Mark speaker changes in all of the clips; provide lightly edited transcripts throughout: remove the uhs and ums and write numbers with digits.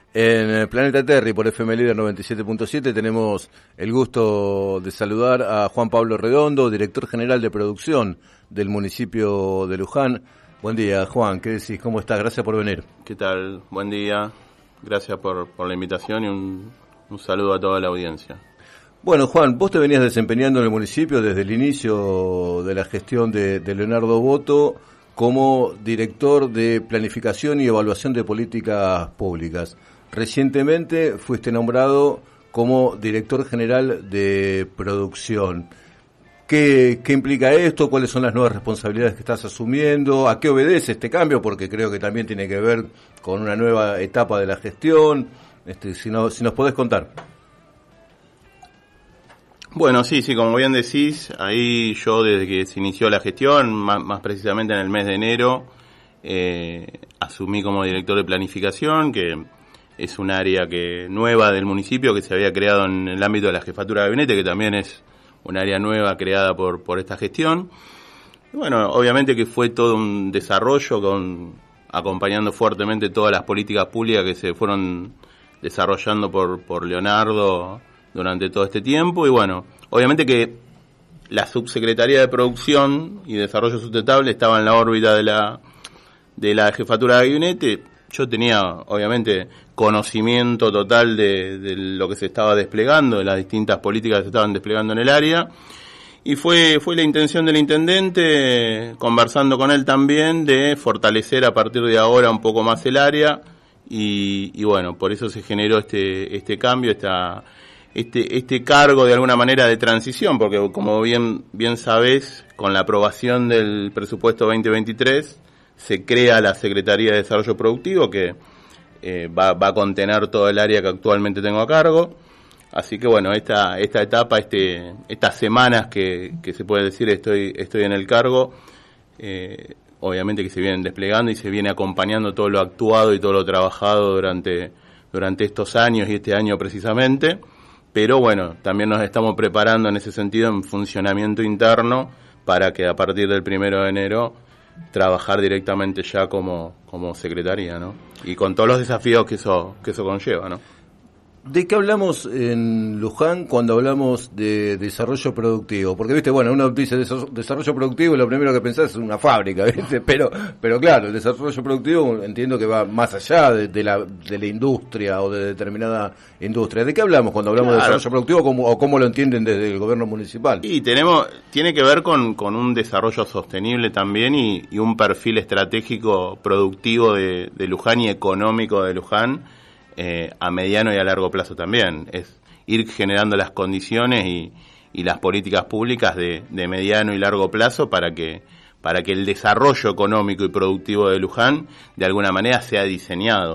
Speaker 1: En Planeta Terry por FM Líder 97.7 tenemos el gusto de saludar a Juan Pablo Redondo, director general de producción del municipio de Luján. Buen día, Juan, ¿qué decís? ¿Cómo estás? Gracias por venir.
Speaker 2: ¿Qué tal? Buen día, gracias por la invitación y un saludo a toda la audiencia.
Speaker 1: Bueno, Juan, vos te venías desempeñando en el municipio desde el inicio de la gestión de Leonardo Boto como director de planificación y evaluación de políticas públicas. Recientemente fuiste nombrado como director general de producción. ¿Qué implica esto? ¿Cuáles son las nuevas responsabilidades que estás asumiendo? ¿A qué obedece este cambio? Porque creo que también tiene que ver con una nueva etapa de la gestión. Si nos podés contar.
Speaker 2: Bueno, sí, como bien decís, ahí yo desde que se inició la gestión, más precisamente en el mes de enero, asumí como director de planificación, que es un área nueva del municipio que se había creado en el ámbito de la jefatura de gabinete, que también es un área nueva creada por esta gestión. Y bueno, obviamente que fue todo un desarrollo acompañando fuertemente todas las políticas públicas que se fueron desarrollando por Leonardo durante todo este tiempo. Y bueno, obviamente que la subsecretaría de Producción y Desarrollo Sustentable estaba en la órbita de la jefatura de gabinete. Yo tenía, obviamente, conocimiento total de lo que se estaba desplegando, de las distintas políticas que se estaban desplegando en el área, y fue la intención del intendente, conversando con él también, de fortalecer a partir de ahora un poco más el área, y bueno, por eso se generó este cambio, este cargo de alguna manera de transición, porque como bien sabés, con la aprobación del presupuesto 2023, se crea la Secretaría de Desarrollo Productivo que va a contener todo el área que actualmente tengo a cargo. Así que bueno, esta etapa, estas semanas que se puede decir estoy en el cargo, obviamente que se vienen desplegando y se viene acompañando todo lo actuado y todo lo trabajado durante estos años y este año precisamente. Pero bueno, también nos estamos preparando en ese sentido en funcionamiento interno para que a partir del 1 de enero trabajar directamente ya como secretaría, ¿no? Y con todos los desafíos que eso conlleva, ¿no?
Speaker 1: ¿De qué hablamos en Luján cuando hablamos de desarrollo productivo? Porque, viste, bueno, uno dice desarrollo productivo y lo primero que pensás es una fábrica, ¿viste? Pero claro, el desarrollo productivo entiendo que va más allá de la industria o de determinada industria. ¿De qué hablamos cuando hablamos de desarrollo productivo o cómo lo entienden desde el gobierno municipal?
Speaker 2: Y tiene que ver con un desarrollo sostenible también y un perfil estratégico productivo de Luján y económico de Luján, a mediano y a largo plazo también. Es ir generando las condiciones y las políticas públicas de mediano y largo plazo para que el desarrollo económico y productivo de Luján de alguna manera sea diseñado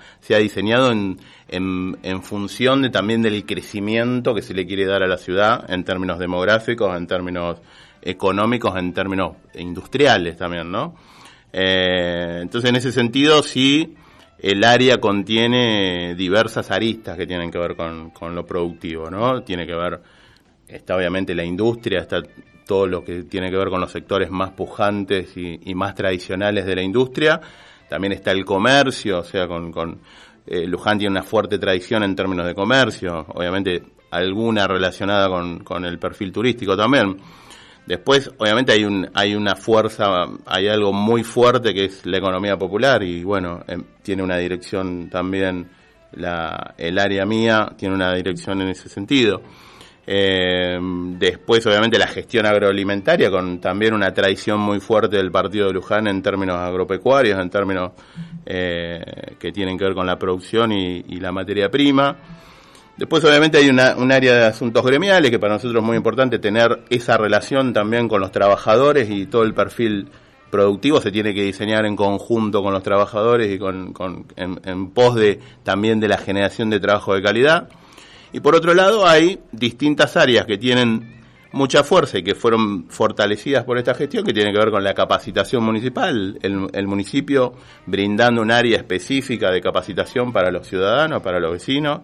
Speaker 2: en función también del crecimiento que se le quiere dar a la ciudad en términos demográficos, en términos económicos, en términos industriales también, ¿no? Entonces en ese sentido sí, el área contiene diversas aristas que tienen que ver con lo productivo, ¿no? Tiene que ver, está obviamente la industria, está todo lo que tiene que ver con los sectores más pujantes y más tradicionales de la industria. También está el comercio, o sea, Luján tiene una fuerte tradición en términos de comercio, obviamente alguna relacionada con el perfil turístico también. Después, obviamente, hay una fuerza, hay algo muy fuerte que es la economía popular y, bueno, tiene una dirección también, el área mía tiene una dirección en ese sentido. Después, obviamente, la gestión agroalimentaria con también una tradición muy fuerte del partido de Luján en términos agropecuarios, en términos que tienen que ver con la producción y la materia prima. Después, obviamente, hay un área de asuntos gremiales que para nosotros es muy importante tener esa relación también con los trabajadores y todo el perfil productivo se tiene que diseñar en conjunto con los trabajadores y en pos también de la generación de trabajo de calidad. Y por otro lado, hay distintas áreas que tienen mucha fuerza y que fueron fortalecidas por esta gestión, que tiene que ver con la capacitación municipal, el municipio brindando un área específica de capacitación para los ciudadanos, para los vecinos.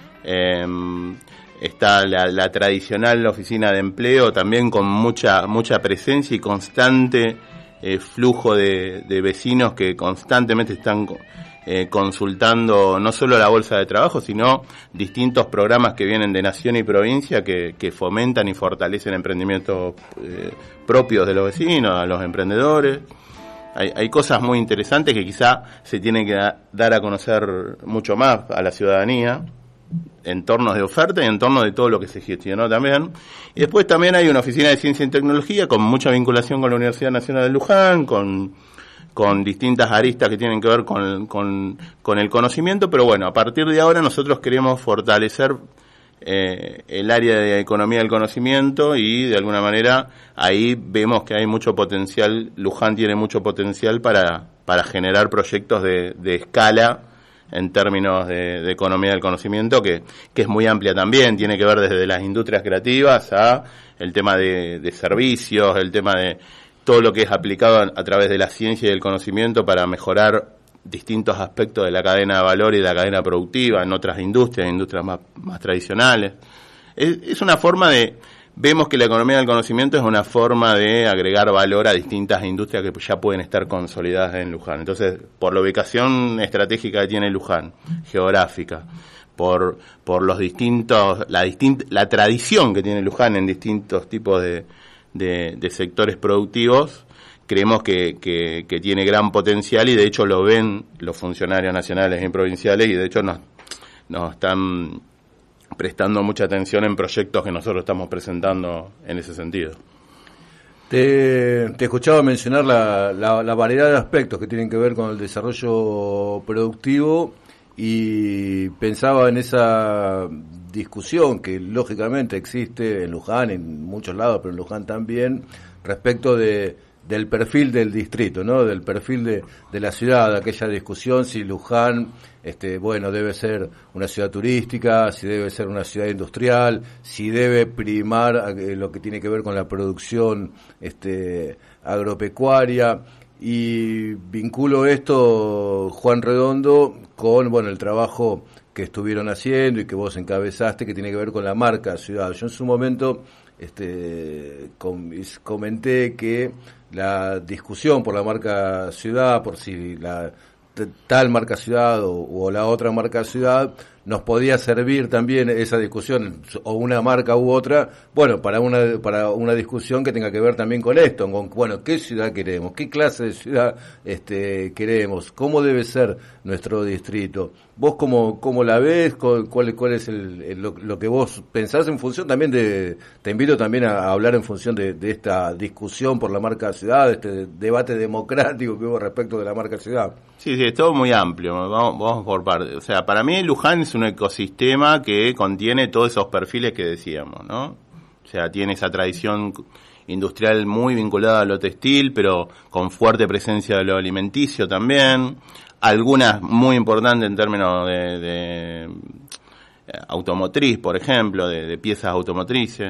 Speaker 2: Está la tradicional oficina de empleo también con mucha presencia y constante flujo de vecinos que constantemente están consultando no solo la bolsa de trabajo, sino distintos programas que vienen de nación y provincia que fomentan y fortalecen emprendimientos propios de los vecinos, a los emprendedores. Hay cosas muy interesantes que quizá se tienen que dar a conocer mucho más a la ciudadanía, en torno de oferta y en torno de todo lo que se gestionó también. Y después también hay una oficina de ciencia y tecnología con mucha vinculación con la Universidad Nacional de Luján, con distintas aristas que tienen que ver con el conocimiento, pero bueno, a partir de ahora nosotros queremos fortalecer el área de economía del conocimiento y de alguna manera ahí vemos que hay mucho potencial, Luján tiene mucho potencial para generar proyectos de escala en términos de economía del conocimiento, que es muy amplia también, tiene que ver desde las industrias creativas a el tema de servicios, el tema de todo lo que es aplicado a través de la ciencia y del conocimiento para mejorar distintos aspectos de la cadena de valor y de la cadena productiva en otras industrias más tradicionales. Es una forma vemos que la economía del conocimiento es una forma de agregar valor a distintas industrias que ya pueden estar consolidadas en Luján. Entonces, por la ubicación estratégica que tiene Luján, geográfica, por los la tradición que tiene Luján en distintos tipos de sectores productivos, creemos que tiene gran potencial y de hecho lo ven los funcionarios nacionales y provinciales y de hecho nos están prestando mucha atención en proyectos que nosotros estamos presentando en ese sentido.
Speaker 1: Te escuchaba mencionar la variedad de aspectos que tienen que ver con el desarrollo productivo y pensaba en esa discusión que lógicamente existe en Luján, en muchos lados, pero en Luján también, respecto del perfil del distrito, ¿no? Del perfil de la ciudad, aquella discusión si Luján, debe ser una ciudad turística, si debe ser una ciudad industrial, si debe primar lo que tiene que ver con la producción agropecuaria, y vinculo esto, Juan Redondo, con el trabajo que estuvieron haciendo y que vos encabezaste, que tiene que ver con la marca ciudad. Yo en su momento comenté que la discusión por la marca ciudad, por si la tal marca ciudad o la otra marca ciudad, nos podía servir también esa discusión, o una marca u otra, para una discusión que tenga que ver también con esto, con qué ciudad queremos, qué clase de ciudad queremos, cómo debe ser nuestro distrito. ¿Vos cómo la ves? ¿Cuál es lo que vos pensás en función también te invito también a hablar en función de esta discusión por la marca ciudad, este debate democrático que hubo respecto de la marca ciudad?
Speaker 2: Sí, es todo muy amplio, vamos por partes. O sea, para mí Luján es un ecosistema que contiene todos esos perfiles que decíamos, ¿no? O sea, tiene esa tradición industrial muy vinculada a lo textil, pero con fuerte presencia de lo alimenticio también. Algunas muy importantes en términos de automotriz, por ejemplo, de piezas automotrices.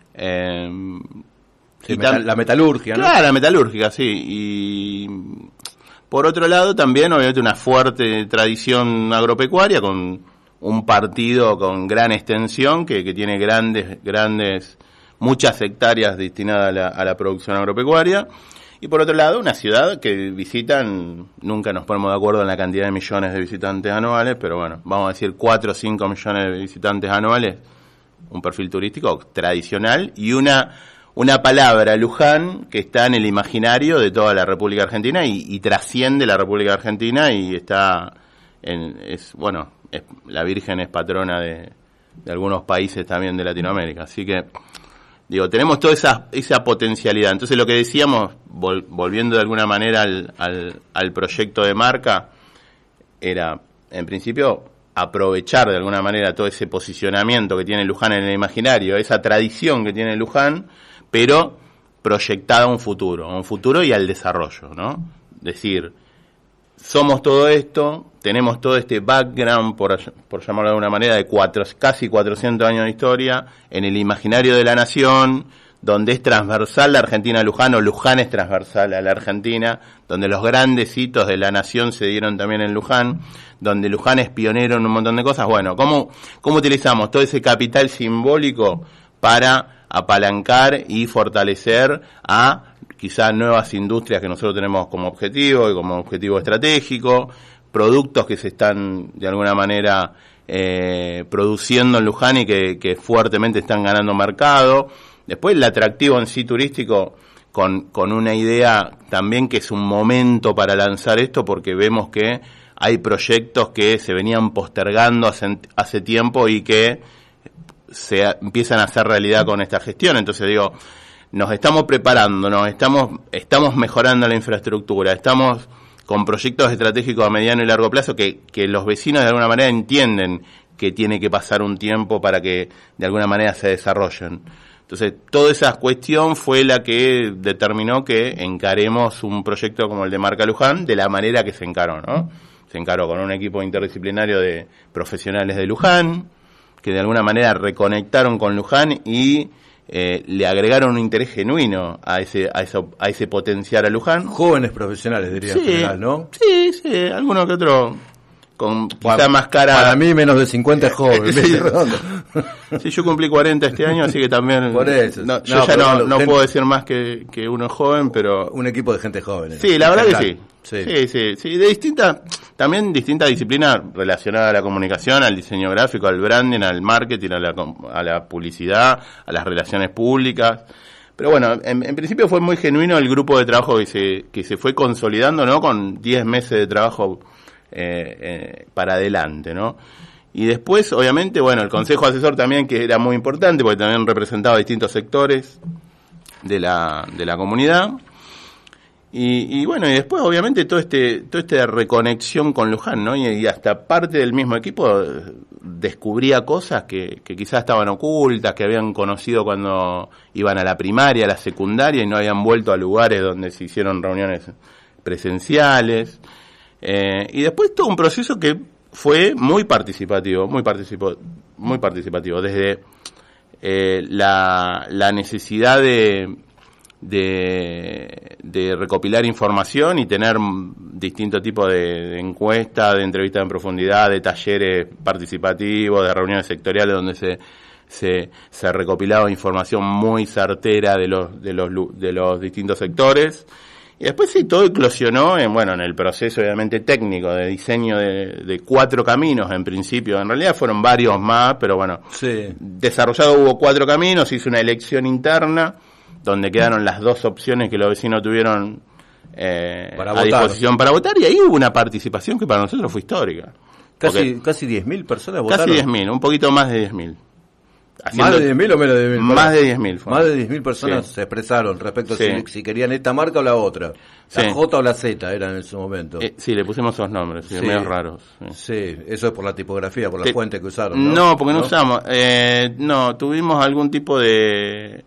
Speaker 1: Sí, la metalurgia, ¿no?
Speaker 2: Claro, la metalúrgica, sí. Y por otro lado, también, obviamente, una fuerte tradición agropecuaria con un partido con gran extensión que tiene muchas hectáreas destinadas a la producción agropecuaria. Y por otro lado, una ciudad que visitan, nunca nos ponemos de acuerdo en la cantidad de millones de visitantes anuales, pero bueno, vamos a decir 4 o 5 millones de visitantes anuales, un perfil turístico tradicional y una palabra, Luján, que está en el imaginario de toda la República Argentina y trasciende la República Argentina y está la Virgen es patrona de algunos países también de Latinoamérica, así que tenemos toda esa potencialidad. Entonces lo que decíamos, volviendo de alguna manera al proyecto de marca, era, en principio, aprovechar de alguna manera todo ese posicionamiento que tiene Luján en el imaginario, esa tradición que tiene Luján, pero proyectada a un futuro y al desarrollo, ¿no? Decir, somos todo esto, tenemos todo este background, por llamarlo de alguna manera, de casi 400 años de historia, en el imaginario de la nación, donde es transversal la Argentina a Luján, o Luján es transversal a la Argentina, donde los grandes hitos de la nación se dieron también en Luján, donde Luján es pionero en un montón de cosas. Bueno, ¿cómo utilizamos todo ese capital simbólico para apalancar y fortalecer a quizás nuevas industrias que nosotros tenemos como objetivo y como objetivo estratégico, productos que se están de alguna manera produciendo en Luján y que fuertemente están ganando mercado. Después el atractivo en sí turístico con una idea también que es un momento para lanzar esto, porque vemos que hay proyectos que se venían postergando hace tiempo y que se empiezan a hacer realidad con esta gestión. Entonces digo, nos estamos preparando, estamos mejorando la infraestructura, estamos con proyectos estratégicos a mediano y largo plazo que los vecinos de alguna manera entienden que tiene que pasar un tiempo para que de alguna manera se desarrollen. Entonces, toda esa cuestión fue la que determinó que encaremos un proyecto como el de Marca Luján de la manera que se encaró, ¿no? Se encaró con un equipo interdisciplinario de profesionales de Luján, que de alguna manera reconectaron con Luján y le agregaron un interés genuino a ese potenciar a Luján.
Speaker 1: Jóvenes profesionales, diría, en general, ¿no?
Speaker 2: Sí, alguno que otro con quizá más cara.
Speaker 1: Para mí menos de 50 es joven.
Speaker 2: Sí, yo cumplí 40 este año, así que también
Speaker 1: por eso.
Speaker 2: Yo ya no puedo decir más que uno es joven, pero
Speaker 1: un equipo de gente joven.
Speaker 2: Sí, la verdad que sí. Sí, de distintas disciplinas relacionadas a la comunicación, al diseño gráfico, al branding, al marketing, a la publicidad, a las relaciones públicas. Pero bueno, en principio fue muy genuino el grupo de trabajo que se fue consolidando, ¿no? Con 10 meses de trabajo para adelante, ¿no? Y después, obviamente, bueno, el Consejo Asesor también, que era muy importante, porque también representaba distintos sectores de la comunidad. Y bueno, y después, obviamente, toda esta reconexión con Luján, ¿no? Y hasta parte del mismo equipo descubría cosas que quizás estaban ocultas, que habían conocido cuando iban a la primaria, a la secundaria, y no habían vuelto a lugares donde se hicieron reuniones presenciales. Y después todo un proceso que fue muy participativo, desde la necesidad de recopilar información y tener distintos tipos de encuestas, de entrevistas en profundidad, de talleres participativos, de reuniones sectoriales donde se recopilaba información muy certera de los distintos sectores. Y después sí, todo eclosionó en el proceso obviamente técnico de diseño de 4 caminos en principio. En realidad fueron varios más, pero bueno, sí. Desarrollado hubo 4 caminos, hizo una elección interna donde quedaron las 2 opciones que los vecinos tuvieron a disposición para votar, y ahí hubo una participación que para nosotros fue histórica.
Speaker 1: Casi 10.000 personas votaron.
Speaker 2: Casi 10.000, un poquito más de 10.000.
Speaker 1: ¿Más de 10.000 o menos de 10.000?
Speaker 2: Más de 10.000.
Speaker 1: Más de 10.000 personas se expresaron respecto a si querían esta marca o la otra. La J o la Z eran en su momento.
Speaker 2: Sí, le pusimos esos nombres, medios raros.
Speaker 1: Sí, eso es por la tipografía, por la fuente que usaron, ¿no?
Speaker 2: No, porque no usamos. No, tuvimos algún tipo de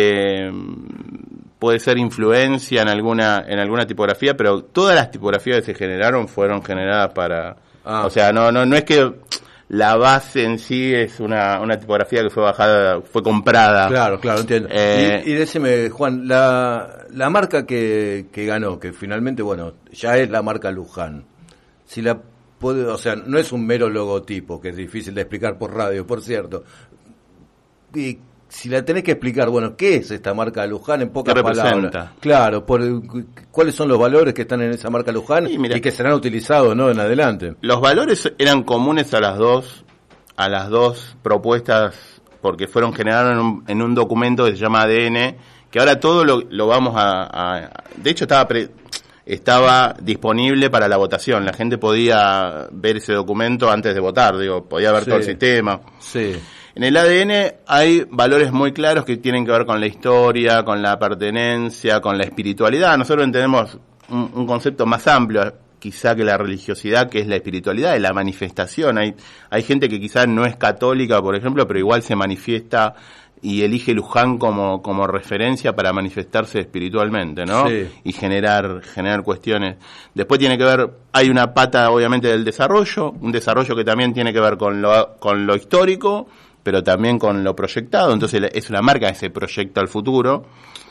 Speaker 2: puede ser influencia en alguna tipografía, pero todas las tipografías que se generaron fueron generadas para... O sea, no es que... La base en sí es una tipografía que fue comprada. Claro,
Speaker 1: entiendo. Y decime, Juan, la marca que ganó, que finalmente, ya es la marca Luján. Si no es un mero logotipo, que es difícil de explicar por radio, por cierto. Y si la tenés que explicar, ¿qué es esta marca Luján en pocas palabras? Claro, ¿cuáles son los valores que están en esa marca Luján y que serán utilizados, ¿no?, en adelante?
Speaker 2: Los valores eran comunes a las dos propuestas, porque fueron generados en un documento que se llama ADN, que ahora todo lo vamos de hecho estaba disponible para la votación. La gente podía ver ese documento antes de votar, podía ver todo el sistema.
Speaker 1: Sí.
Speaker 2: En el ADN hay valores muy claros que tienen que ver con la historia, con la pertenencia, con la espiritualidad. Nosotros entendemos un concepto más amplio, quizá, que la religiosidad, que es la espiritualidad, es la manifestación. Hay gente que quizás no es católica, por ejemplo, pero igual se manifiesta y elige Luján como referencia para manifestarse espiritualmente, ¿no?
Speaker 1: Sí.
Speaker 2: Y generar cuestiones. Después tiene que ver, hay una pata obviamente del desarrollo, un desarrollo que también tiene que ver con lo histórico, pero también con lo proyectado. Entonces es una marca que se proyecta al futuro.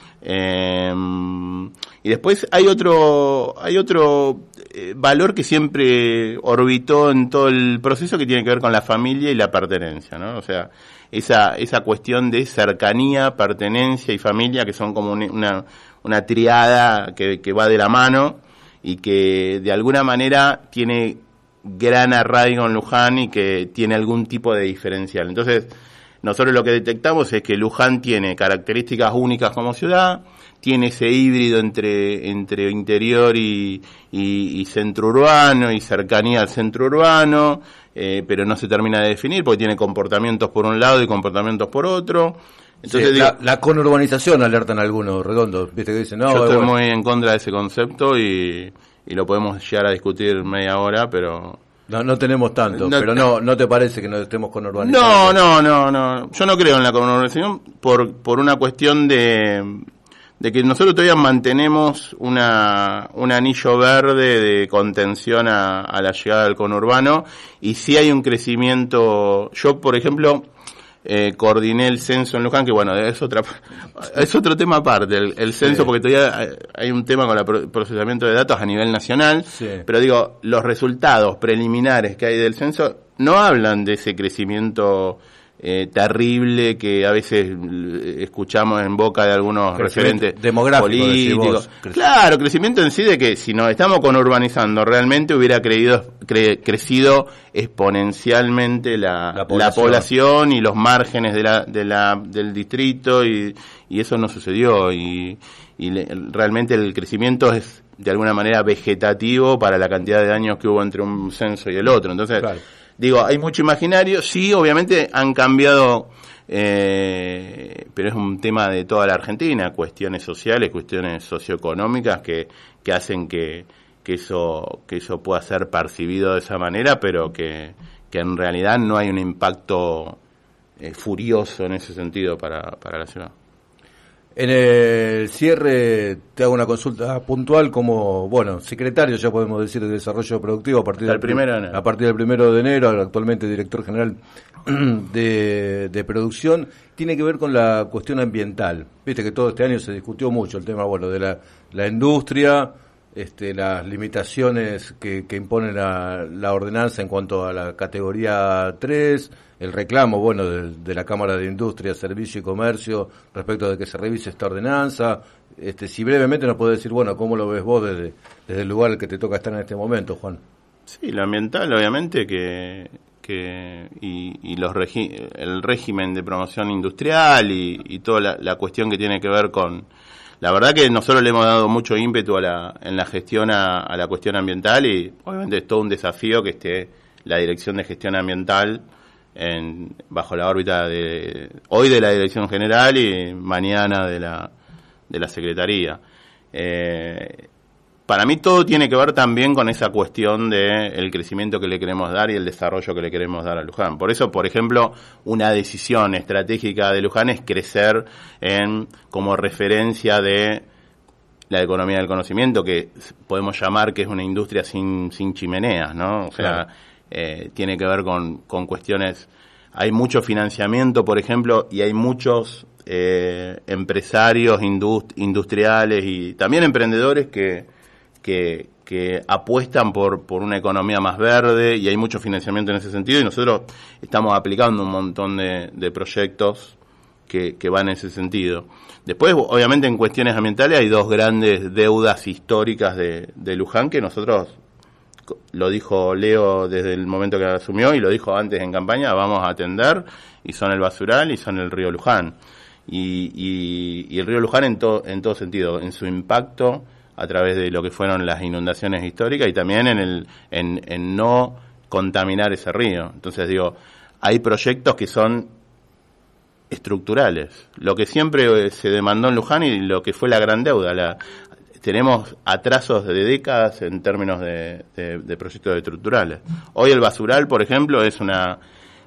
Speaker 2: Y después hay otro valor que siempre orbitó en todo el proceso, que tiene que ver con la familia y la pertenencia, ¿no? O sea, esa cuestión de cercanía, pertenencia y familia, que son como una triada que va de la mano, y que de alguna manera tiene gran arraigo en Luján y que tiene algún tipo de diferencial. Entonces, nosotros lo que detectamos es que Luján tiene características únicas como ciudad, tiene ese híbrido entre interior y centro urbano y cercanía al centro urbano, pero no se termina de definir porque tiene comportamientos por un lado y comportamientos por otro. Entonces,
Speaker 1: sí, la conurbanización alertan algunos redondos, viste que dicen, no,
Speaker 2: yo estoy muy en contra de ese concepto y lo podemos llegar a discutir media hora, pero...
Speaker 1: No tenemos tanto, pero no te parece que nos estemos conurbanizados.
Speaker 2: No. Yo no creo en la conurbanización por una cuestión de que nosotros todavía mantenemos un anillo verde de contención a la llegada del conurbano, y sí hay un crecimiento. Yo, por ejemplo, coordiné el censo en Luján, que bueno, es otro tema aparte, el censo, porque todavía hay un tema con el procesamiento de datos a nivel nacional, pero digo, los resultados preliminares que hay del censo no hablan de ese crecimiento terrible que a veces escuchamos en boca de algunos referentes políticos. Claro, crecimiento en sí de que si nos estamos conurbanizando realmente hubiera crecido exponencialmente la población y los márgenes del distrito y eso no sucedió y realmente el crecimiento es de alguna manera vegetativo para la cantidad de años que hubo entre un censo y el otro. Entonces, digo, hay mucho imaginario, sí, obviamente han cambiado, pero es un tema de toda la Argentina, cuestiones sociales, cuestiones socioeconómicas que hacen que eso pueda ser percibido de esa manera, pero que en realidad no hay un impacto furioso en ese sentido para la ciudad.
Speaker 1: En el cierre te hago una consulta puntual como, secretario, ya podemos decir, de Desarrollo Productivo a partir del 1 de enero, actualmente director general de producción. Tiene que ver con la cuestión ambiental. Viste que todo este año se discutió mucho el tema, de la industria, las limitaciones que impone la ordenanza en cuanto a la categoría 3, el reclamo, de la Cámara de Industria, Servicio y Comercio respecto de que se revise esta ordenanza. Si brevemente nos podés decir, ¿cómo lo ves vos desde el lugar al que te toca estar en este momento, Juan?
Speaker 2: Sí, lo ambiental, obviamente, el régimen de promoción industrial y toda la cuestión que tiene que ver con... La verdad que nosotros le hemos dado mucho ímpetu en la gestión a la cuestión ambiental y obviamente es todo un desafío que esté la Dirección de Gestión Ambiental bajo la órbita hoy de la Dirección General y mañana de la Secretaría. Para mí todo tiene que ver también con esa cuestión de el crecimiento que le queremos dar y el desarrollo que le queremos dar a Luján. Por eso, por ejemplo, una decisión estratégica de Luján es crecer como referencia de la economía del conocimiento, que podemos llamar que es una industria sin chimeneas, ¿no? O sea, tiene que ver con cuestiones. Hay mucho financiamiento, por ejemplo, y hay muchos empresarios industriales y también emprendedores que apuestan por una economía más verde, y hay mucho financiamiento en ese sentido, y nosotros estamos aplicando un montón de proyectos que van en ese sentido. Después, obviamente, en cuestiones ambientales hay dos grandes deudas históricas de Luján que nosotros, lo dijo Leo desde el momento que asumió y lo dijo antes en campaña, vamos a atender, y son el basural y son el río Luján. Y el río Luján en todo sentido, en su impacto a través de lo que fueron las inundaciones históricas y también en no contaminar ese río. Entonces hay proyectos que son estructurales. Lo que siempre se demandó en Luján y lo que fue la gran deuda, tenemos atrasos de décadas en términos de proyectos estructurales. Hoy el basural, por ejemplo, es una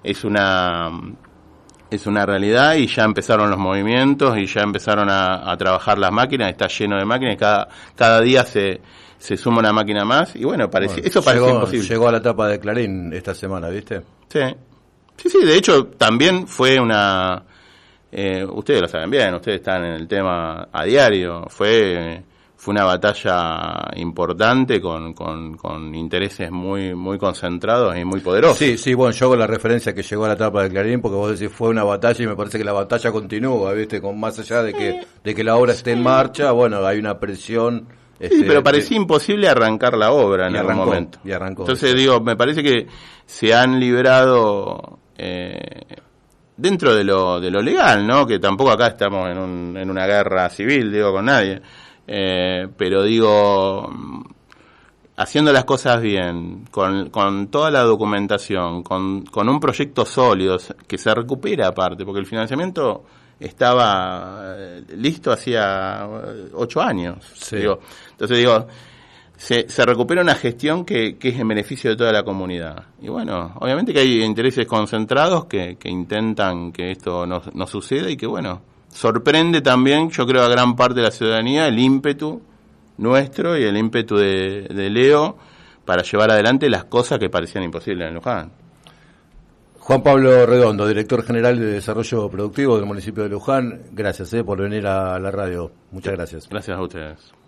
Speaker 2: realidad y ya empezaron los movimientos y ya empezaron a trabajar las máquinas, está lleno de máquinas, cada día se suma una máquina más y eso parece imposible.
Speaker 1: Llegó a la tapa de Clarín esta semana, ¿viste?
Speaker 2: Sí, de hecho también fue ustedes lo saben bien, ustedes están en el tema a diario, fue una batalla importante con intereses muy muy concentrados y muy poderosos.
Speaker 1: Sí, yo hago la referencia que llegó a la tapa de Clarín porque vos decís fue una batalla y me parece que la batalla continúa, ¿viste? Con más allá de que la obra esté en marcha, hay una presión
Speaker 2: Sí, pero parecía imposible arrancar la obra en algún momento.
Speaker 1: Y arrancó.
Speaker 2: Entonces digo, me parece que se han librado dentro de lo legal, ¿no? Que tampoco acá estamos en una guerra civil, digo, con nadie. Pero digo, haciendo las cosas bien, con toda la documentación, con un proyecto sólido, que se recupera aparte, porque el financiamiento estaba listo hacía 8 años.
Speaker 1: Sí.
Speaker 2: Entonces digo, se recupera una gestión que es en beneficio de toda la comunidad. Y bueno, obviamente que hay intereses concentrados que intentan que esto no suceda y que bueno, sorprende también, yo creo, a gran parte de la ciudadanía el ímpetu nuestro y el ímpetu de Leo para llevar adelante las cosas que parecían imposibles en Luján.
Speaker 1: Juan Pablo Redondo, director general de Desarrollo Productivo del municipio de Luján, gracias por venir a la radio. Muchas gracias.
Speaker 2: Gracias a ustedes.